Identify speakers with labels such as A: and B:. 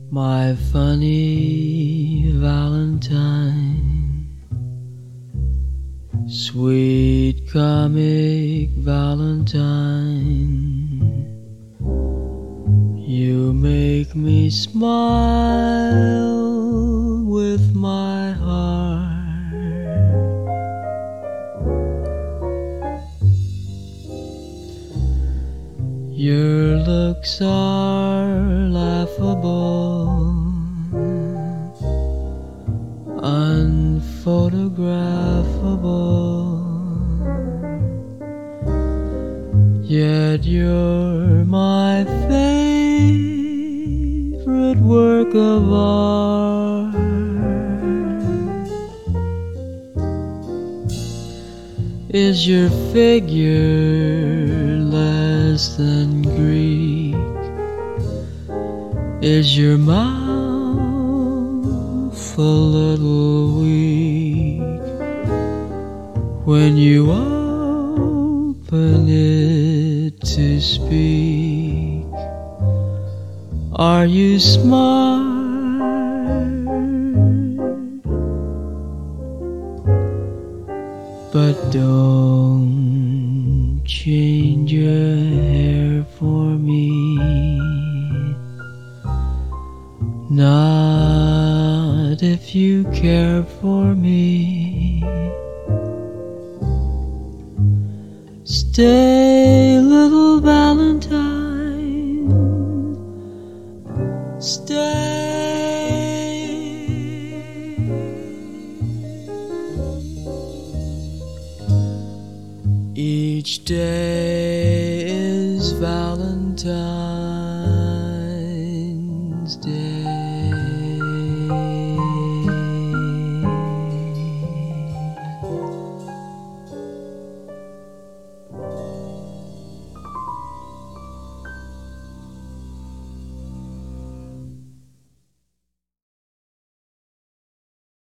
A: My funny Valentine, sweet comic Valentine, you make me smile with my heart. Your looks are laughable, unphotographable, yet you're my favorite work of art. Is your figure less than Greek? Is your mouth a little weak when you open it to speak? Are you smart? But don't change your hair for me, not if you care for me. Stay, little Valentine, stay. Each day is Valentine's Day.